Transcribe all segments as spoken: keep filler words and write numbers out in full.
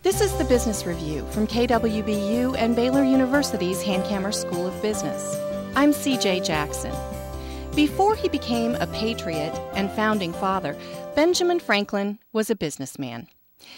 This is the Business Review from K W B U and Baylor University's Hankamer School of Business. I'm C J Jackson. Before he became a patriot and founding father, Benjamin Franklin was a businessman.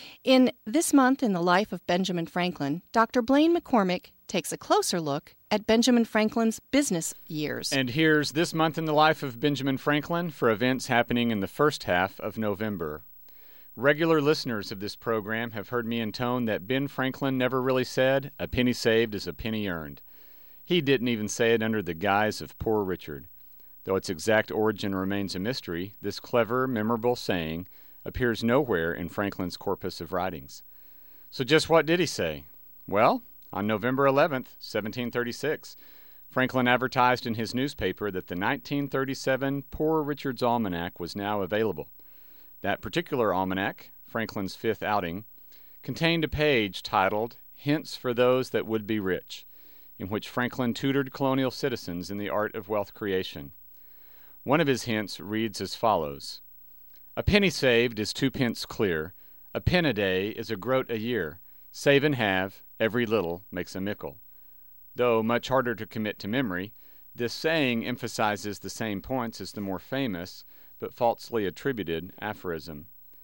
In This Month in the Life of Benjamin Franklin, Doctor Blaine McCormick takes a closer look at Benjamin Franklin's business years. And here's This Month in the Life of Benjamin Franklin for events happening in the first half of November. Regular listeners of this program have heard me intone that Ben Franklin never really said, "A penny saved is a penny earned." He didn't even say it under the guise of Poor Richard. Though its exact origin remains a mystery, this clever, memorable saying appears nowhere in Franklin's corpus of writings. So just what did he say? Well, on November eleventh, seventeen thirty-six, Franklin advertised in his newspaper that the nineteen thirty-seven Poor Richard's Almanac was now available. That particular almanac, Franklin's fifth outing, contained a page titled Hints for Those That Would Be Rich, in which Franklin tutored colonial citizens in the art of wealth creation. One of his hints reads as follows: "A penny saved is two pence clear. A pen a day is a groat a year. Save and have, every little makes a mickle." Though much harder to commit to memory, this saying emphasizes the same points as the more famous, but falsely attributed, aphorism.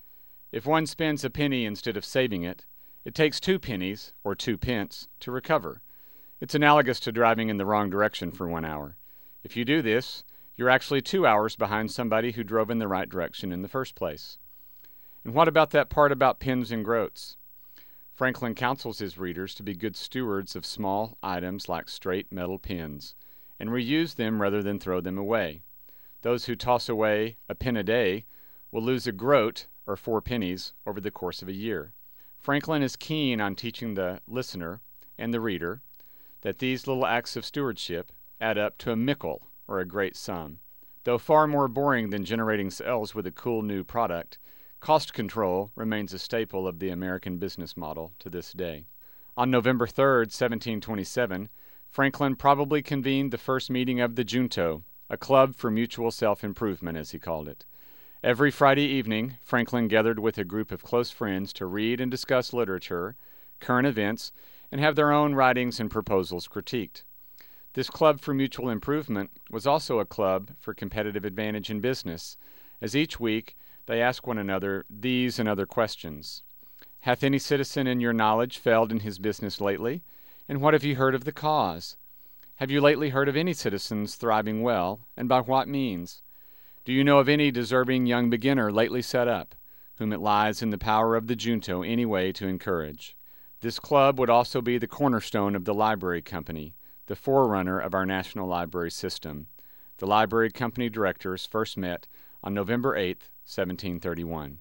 If one spends a penny instead of saving it, it takes two pennies, or two pence, to recover. It's analogous to driving in the wrong direction for one hour. If you do this, you're actually two hours behind somebody who drove in the right direction in the first place. And what about that part about pens and groats? Franklin counsels his readers to be good stewards of small items like straight metal pens, and reuse them rather than throw them away. Those who toss away a pen a day will lose a groat, or four pennies, over the course of a year. Franklin is keen on teaching the listener and the reader that these little acts of stewardship add up to a mickle, or a great sum. Though far more boring than generating sales with a cool new product, cost control remains a staple of the American business model to this day. On November third, seventeen twenty-seven, Franklin probably convened the first meeting of the Junto, a club for mutual self-improvement, as he called it. Every Friday evening, Franklin gathered with a group of close friends to read and discuss literature, current events, and have their own writings and proposals critiqued. This club for mutual improvement was also a club for competitive advantage in business, as each week they asked one another these and other questions. Hath any citizen in your knowledge failed in his business lately? And what have you heard of the cause? Have you lately heard of any citizens thriving well, and by what means? Do you know of any deserving young beginner lately set up, whom it lies in the power of the Junto any way to encourage? This club would also be the cornerstone of the Library Company, the forerunner of our National Library System. The Library Company directors first met on November eighth, seventeen thirty-one.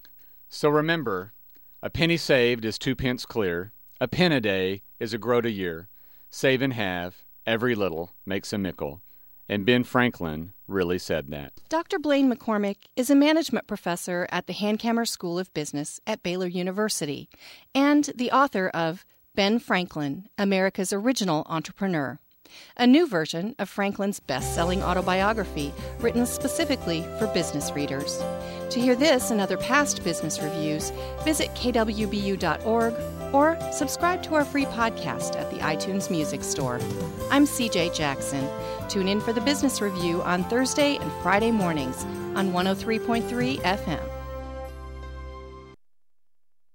So remember, a penny saved is two pence clear, a pen a day is a groat a year, save and have, every little makes a mickle. And Ben Franklin really said that. Doctor Blaine McCormick is a management professor at the Hankamer School of Business at Baylor University and the author of Ben Franklin, America's Original Entrepreneur, a new version of Franklin's best-selling autobiography written specifically for business readers. To hear this and other past business reviews, visit k w b u dot org or subscribe to our free podcast at the iTunes Music Store. I'm C J Jackson. Tune in for the Business Review on Thursday and Friday mornings on one oh three point three F M.